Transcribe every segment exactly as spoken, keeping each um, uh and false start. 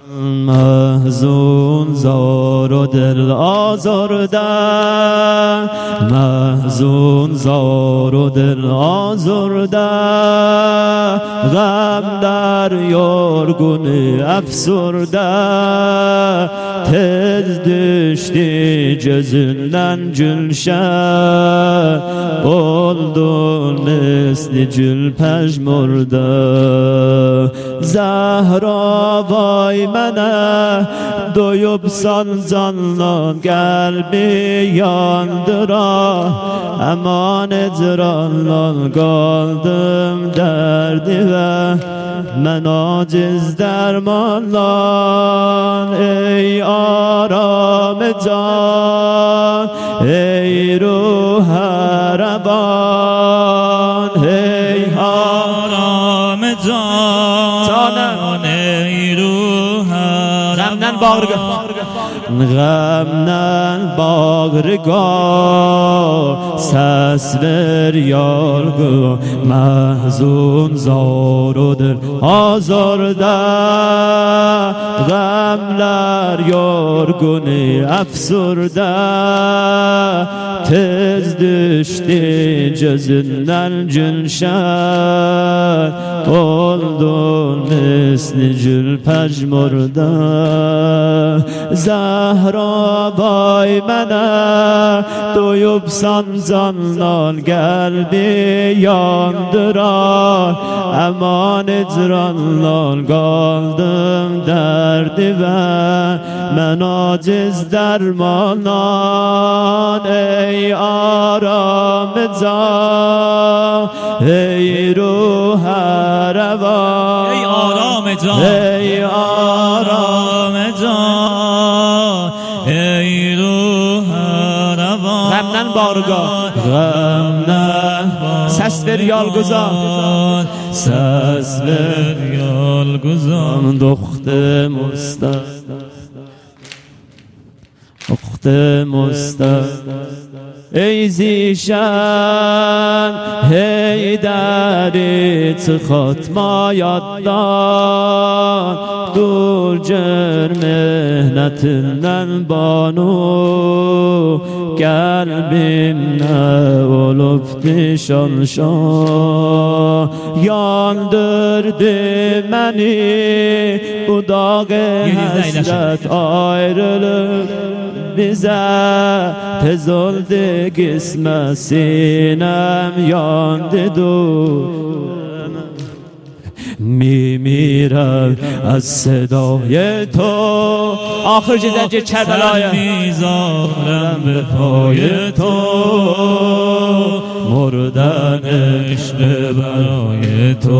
محزون زار و دل آزرده، محزون زار و دل آزرده، غم در یارگون افسرده، تز düştü gözünden gülşen, oldu nesli gül pejmurda. Zahra vay mənə doyubsan canlan, qəlbi yandıra, əman ecranlan qaldım dərdivə, mən aciz dərmanlan. Ey aram can, ey ruh rəvan, ey aram can, ey ruh rəvan. غمنن باغرگاه سس ver yalgı, mahzun zar و دل آزرده، غمler yorgunu afsurde، tez düştü gözünden gülşen, oldu misli gül pejmurda. Zahra vay mənə doyubsan canlan, qəlbi yandıran, əman ecranlan qaldım dərdivə, mən aciz dərmanan. Ey aram can, ey ruh rəvan, ey aram can, ey aram can, ey ruh rəvan. غمنن بارگاه، غمنن səs ver yalguzan، səs ver yalguzan. Doxte musta, doxte musta, ey zişan, hey deri çıxatma yaddan, dur gör mehnetinden banu, kalbimde olup nişan şan. Yandırdı beni bu dağ-ı hasret, ayrılık bize tez oldu kısmet, sinem yandı dur. میمیرم از صدای تو، آخر جزنج کربلای میذارم به پای تو، مردن عشق برای تو.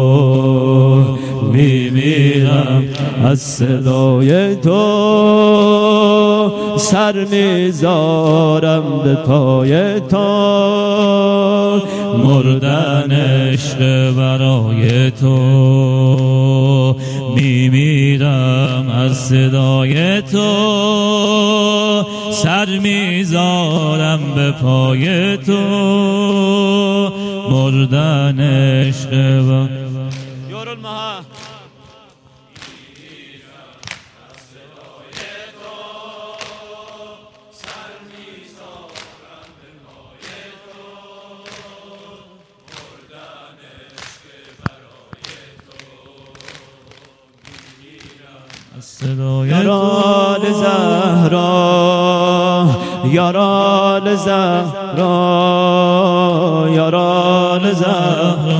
میمیرم از صدای تو، سر میذارم به پای تو، مردن عشق برای تو. میمیرم از صدای تو، سر میذارم به پای تو، مردن عشق برای تو. یاران زهرا، یاران زهرا، یاران زهرا،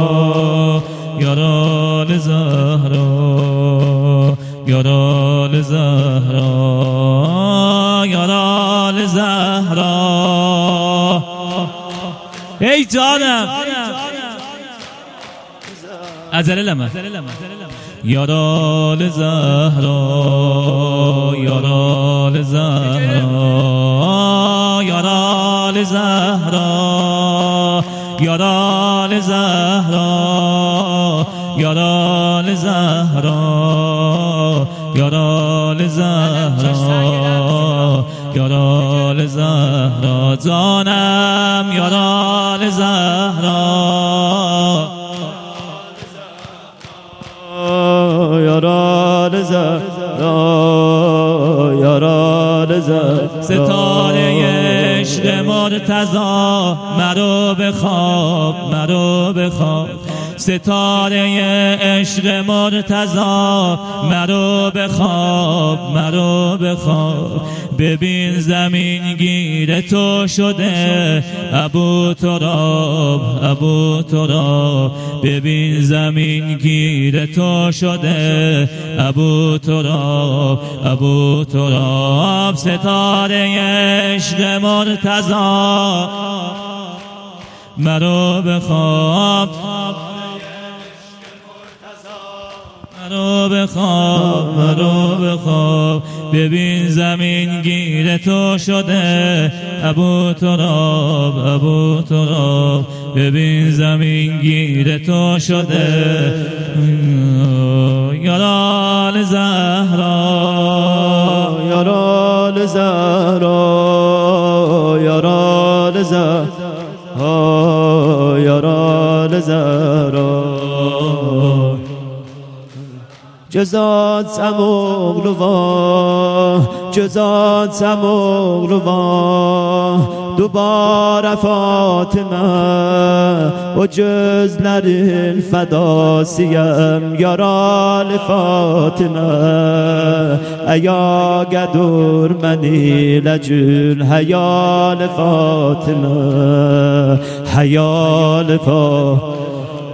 یاران زهرا، یاران زهرا، یاران زهرا. ای جانم عجله لمه، یاران زهرا، یاران زهرا، یاران زهرا، یاران زهرا، یاران زهرا، یاران زهرا، یاران زهرا. جانم یاران زهرا، یاران زهرا یاران زهرا ستاره عشق مرتضی مرو به خواب مرو به خواب ستاره عشق مرتضی مرو به خواب مرو به خواب ببین زمین گیر تو شده ابو تراب ابو تراب ببین زمین گیر تو شده ابو تراب ابو تراب ستاره عشق مرتضی مرو به خواب مرو به خواب مرو به خواب ببین زمین گیر تو شده ابو تراب ابو تراب ببین زمین گیر تو شده یاران زهرا یاران زهرا یاران زهرا یاران زهرا جزات سموغلوا جزات سموغلوا دوباره فاطمه و جزلر الفداسیم یاران فاطمه ایا گدور منی لجل حیال فاطمه حیال فاطمه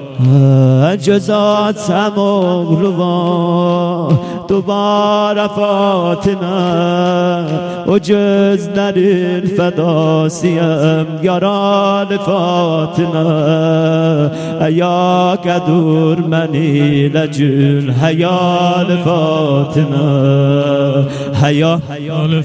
جزات سموغلوا دوباره فاطمه و جز در الفداسیم یاران فاطمه ایا قدور منی لجل حیال فاطمه حیال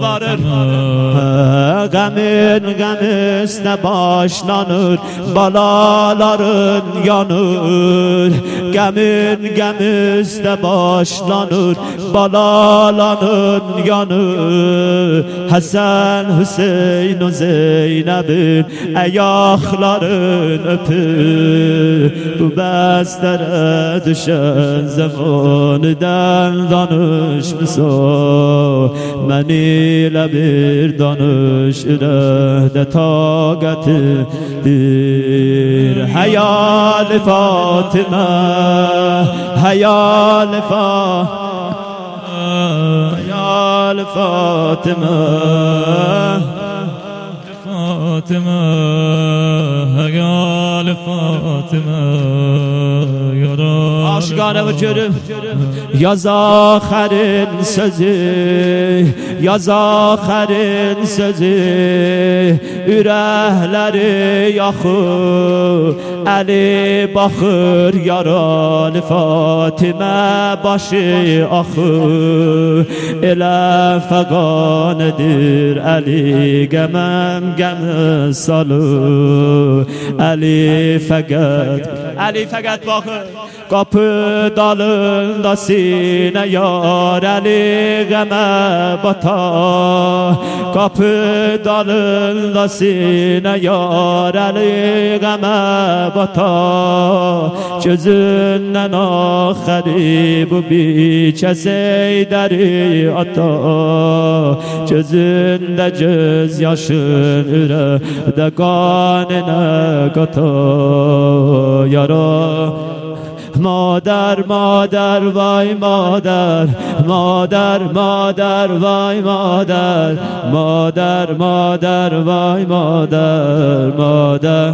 فاطمه غمین غمist başlanır balaların yanır Gəmin gəmizdə başlanır balaların yanır Həsən Hüseyin o Zeynəbin ayaqların öpür Bu bəstərə düşən zamanıdan danışmısan Mən ilə bir danış ürəkdə taqətidir Hayal Fatıma Hayal Fatıma Hayal Fatıma Fatıma Hayal Fatıma Aşkane ve cürüm Yaz ahirin sözü Yaz ahirin sözü Ürəkləri yaxır Əli baxır yaran Fatimə başı axır Elə fəqanədir Əli qəməm qəmə salır Əli fəqət Əli fəqət baxır Qapı dalında sinə yar Əli qəmə batar Qapı dalında sinə yar Əli qəmə batar Gözündən axəri bu biçəsey dəri atar Gözündə göz yaşın ürəkdə qanına qatar Yara مادر مادر وای مادر مادر مادر وای مادر مادر مادر وای مادر مادر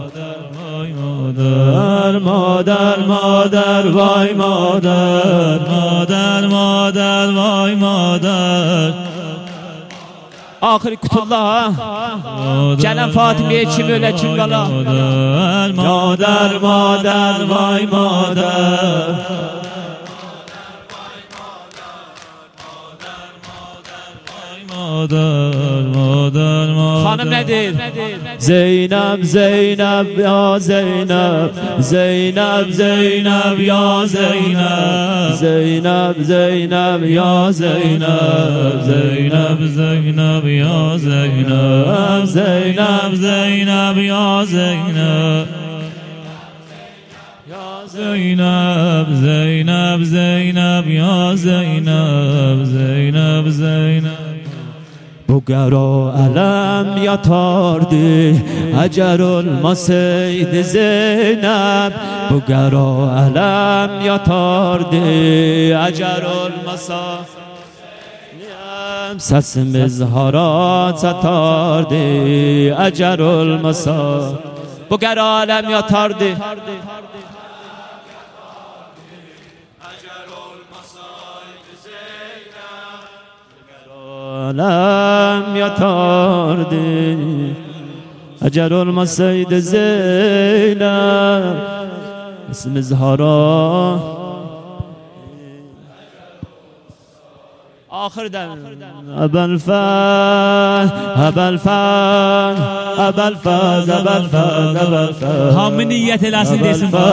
مادر مادر مادر وای مادر مادر مادر وای مادر آخری kutullah Gələn Fatimiyə kim ölə kim qala Madər, madər, vay madər Madər, madər, madər Xanım nədir? Zeynəb, Zeynəb, ya Zeynəb Zeynəb, Zeynəb, ya Zeynəb Zeynəb, Zeynəb, ya Zeynəb Zeynəb, Zeynəb, ya Zeynəb Zeynəb, Zeynəb, ya Zeynəb زینب زینب زینب یا زینب زینب زینب بگرا علم یا تاردی اجر المسید زینب بگرا علم یا تاردی اجر المسید سس مزهارات ستاردی اجر المسید بگرا علم یا تاردی علم یا تاردی اجر المسید زینب اسم زهرا آخر دم ابوالفضل ابوالفضل ابوالفضل ابوالفضل ابوالفضل حامنیت لحظه دیسم با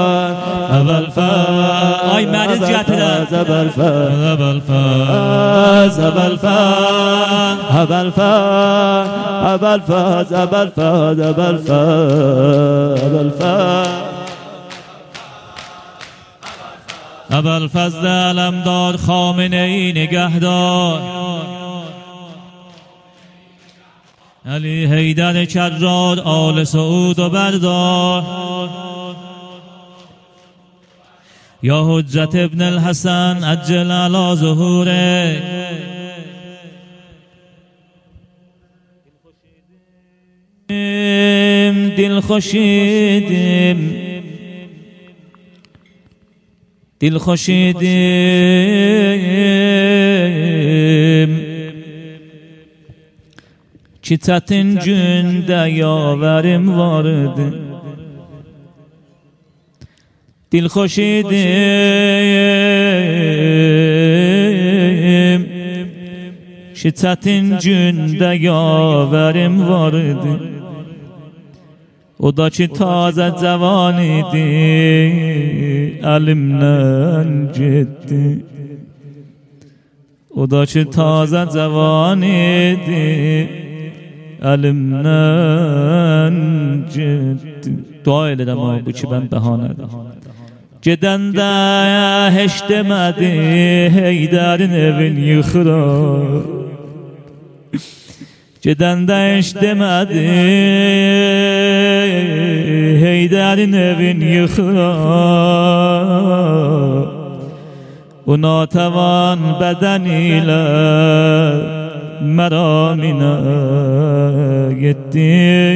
ابوالفضل آی مرز جهت در ابوالفضل ابوالفضل ابوالفضل ابوالفضل ابوالفضل ابوالفضل ابوالفضل ابوالفضل ابوالفضل علمدار خامنه ای نگهدار علی حیدر کرار آل سعود و بردار یا حجت ابن الحسن عجل علی ظهوره دل خوشیدیم دل خوشیدیم چی تتن günde yaverim vardı dil خوشیدیم چی تتن günde yaverim vardı o da ki taze cavan idi elimden gitti o da ki taze cavan idi elimden gitti dua edirəm ama bu ki ben bəhanədir gedəndə heç demədi Heydərin evin yıxırar gedəndə heç demədi Heydərin evin yıxırar o natəvan bədən ilə məraminə getdi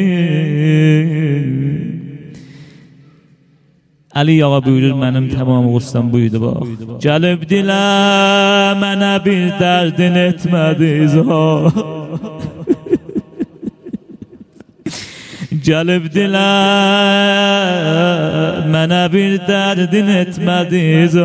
Ali ağa buyurur mənim tamam qustam buydu bax gəlib dilə mənə bir dərdin etmədi izhar gəlib dilə mənə bir dərdin etmədi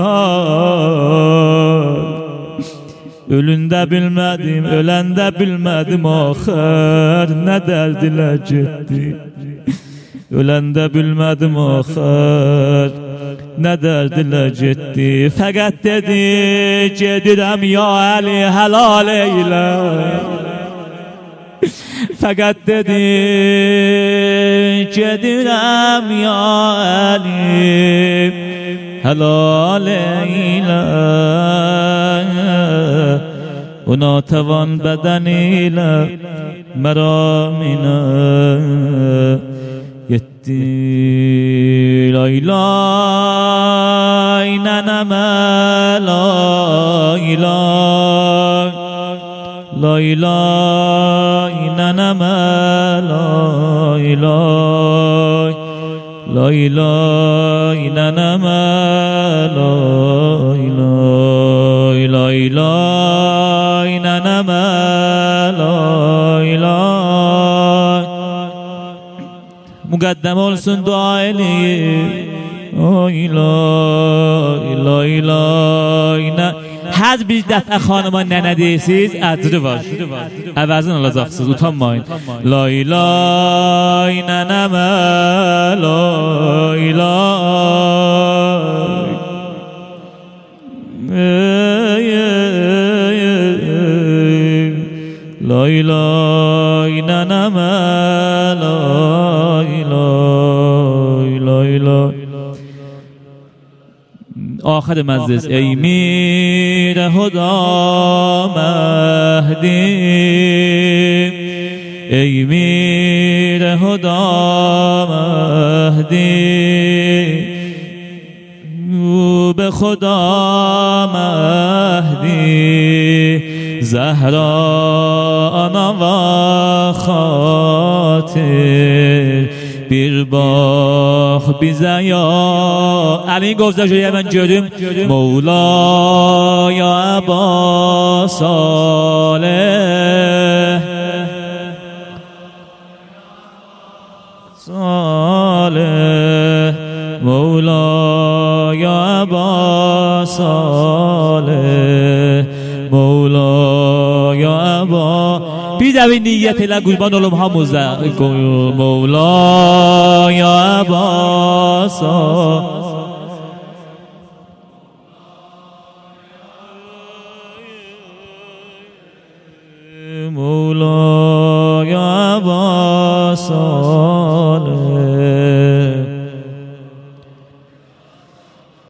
izhar ölündə bilmədim, öləndə bilmədim axır nə dərdilə getdi öləndə bilmədim axır nə dərdilə getdi fəqət dedi gedirəm ya Əli həlal eylə fəqət dedi gedirəm ya Əli həlal eylə o natəvan bədən ilə məraminə yetti lay lay nənəmə lay lay lay lay nənəmə lay lay lay lay nənəmə lay lay lay lay nənəmə lay lay müqəddəm olsun dua eləyib ay lay lay lay hər bir dəfə xanıma nənə deyirsiz əcri var əvəzini alacaqsınız utanmayın lay lay nənəmə lay lay lay lay nənəmə lay lay lay lay آخر مجلس ای میر هدا مهدی، ای میر هدا مهدی، به خدا مهدی، زهرا آنا و خاطر bir bax bizə ya Əli qovzajıya mən görüm Mevlaya Əba Salih Salih Mevlaya Əba Salih Mevlaya Əba Bir dəvin niyyət elə qurban olum hamıza Mevlaya Əba Salih Mevlaya